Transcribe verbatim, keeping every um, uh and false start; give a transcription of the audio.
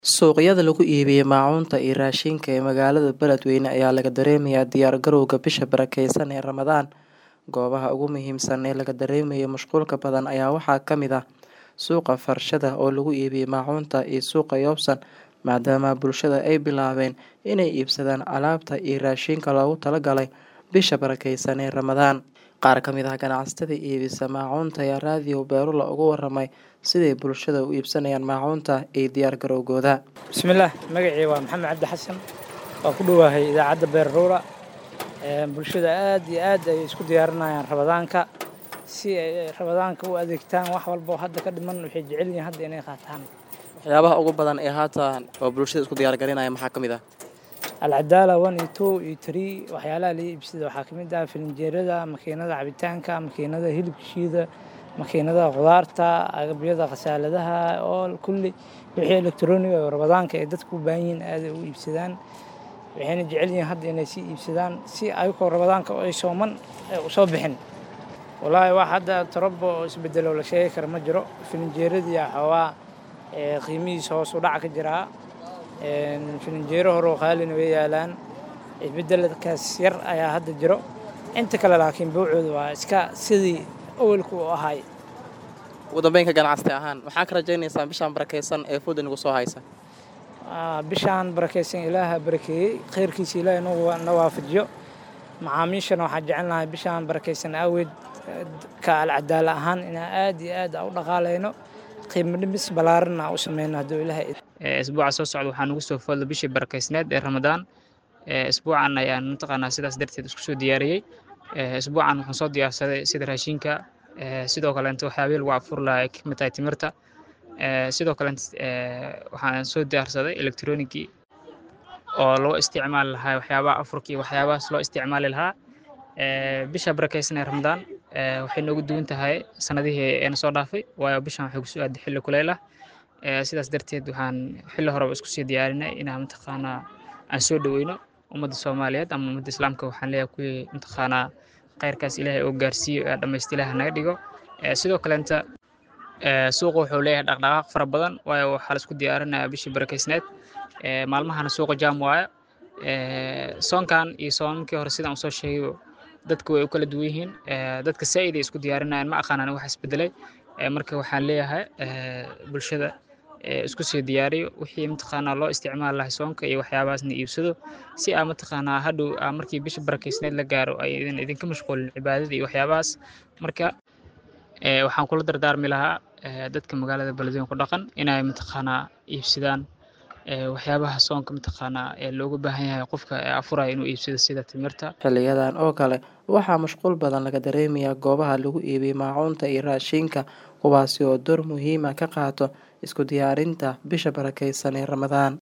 Suuqyada lagu iibiyo maacuunta iyo raashinka ee magaalada Beledweyne ayaa laga dareemayaa diyaar garowga bisha barakeysan ee Ramadaan. Goobaha ugu muhiimsan ee laga dareemayo mashquulka badan ayaa waxaa ka mid ah suuqa Farshada oo lagu iibiyo maacuunta iyo suuqa Yoobsan, maadaama bulshada ay bilaabeen inay iibsadaan alaabta iyo raashinka loogu talagalay bisha barakeysan ee Ramadaan. Qaar ka mid ah ganacsatada iibisa maacuunta ayaa raadiyo Beerula uga warramay siday bulshada u iibsanayaan maacuunta iyo diyaar garowgooda. bismillaah magacayga waa maxamed cabdi xasan oo ku dhawahay idaacadda Beerula. Bulshada aad iyo aad ay isku diyaarinayaan Ramadaanka si ay Ramadaanka u adeegtaan. Wax walba oo hadda ka dhiman waxay jecel yihiin hadda inay qaataan. Waxyaabaha ugu badan ee haatan oo bulshada isku diyaar garinaya maxaa ka mid ah? Alcadaala one iyo two iyo three waxyaalaha la iibsado waxaa ka mid ah filinjeerada, makiinada cabitaanka, makiinada hilibka shiida, makiinada khudaarta, agabyada khasaaladaha oo kulli wixii elektaroonig ah oo Ramadaanka ay dadku u baahan yihiin aad ay u iibsadaan. Waxayna jecel yihiin hadda inay sii iibsadaan si ayagoo Ramadaanka ay sooman u soo bixin. Wallaahi wax hadda tarabo oo isbedelo la sheegi karo ma jiro. Filinjeeradii xawaa ee qiimihiisa hoos u dhac ka jira. Filinjeero hore oo qaalina way yaalaan. Isbedelkaas yar ayaa hadda jiro. Inta kale laakiin buucoodu waa iska sidii awalku u ahay. Ugu dambeyn ka ganacsato ahaan maxaa ka rajaynaysaa bishaan barakeysan ee fudud nagu soo haysa? Bishaan barakeysan Ilaaha barakeeyay, khayrkiisa Ilaahay noo waafajiyo. Macaamiishana waxaan jecelnahay bishaan barakeysan awgeed ka alcadaala ahaan inaan aad iyo aad u dhaqaaleyno. qiimo dhimis balaaran u sameeyno hadduu Ilaahay. Isbuuca soo socda waxaan ugu soo foolay bishii barakeysneed ee Ramadaan. Isbuucan ayaan mataqaanaa sidaas darteed isku soo diyaariyay. Isbuucan waxaan soo diyaarsaday sida raashinka, sidoo kale inta waxyaabo lagu afur lahaa ka mid tahay timirta. Sidoo kale waxaan soo diyaarsaday elektaroonigii oo loo isticmaali lahaa waxyaabaha afurka iyo waxyaabahaas loo isticmaali lahaa. Bisha barakeysan ee Ramadaan waxay noogu duwan tahay sanadihii ee soo dhaafay, waayo bishan waxay ku soo aaday xilli kuleyl ah. Sidaas darteed waxaan xilli horeba isku sii diyaarinay inaan mataqaanaa aan soo dhaweyno ummadda Soomaaliyeed ama ummadda Islaamka. Waxaan leeyahay kuwii mataqaanaa khayrkaas Ilaahay oo gaarsiiyo ee dhamaystiray Ilaahay naga dhigo. Sidoo kale inta suuqa wuxuu leeyahay dhaqdhaqaaq fara badan, waayo waxaa la isku diyaarinayaa bishii barakeysneed. Maalmahana suuqa jaam waayo. Soonkan iyo soonkii hore sidaan u soo sheegay dadku way u kala duwan yihiin. Dadka saaid ay isku diyaarinayaan ma aqaanaan wax isbedelay. Marka waxaan leeyahay bulshada isku sii diyaariyo wixii mataqaanaa loo isticmaali lahaa soonka iyo waxyaabahaasna iibsado si aan mataqaanaa hadhow markii bisha barakeysneed la gaaro ay idinka mashquulin cibaadada iyo waxyaabahaas. Marka waxaan kula dardaarmi lahaa dadka magaalada Beledweyne ku dhaqan inay mataqaanaa iibsadaan waxyaabaha soonka mataqaanaa ee looga baahan yahay qofka afuraya inuu iibsado sida timirta. Xiliyadan oo kale waxaa mashquul badan laga dareemayaa goobaha lagu iibiyo maacuunta iyo raashinka, kuwaasi oo door muhiim ah ka qaato isku diyaarinta bisha barakeysan ee Ramadaan.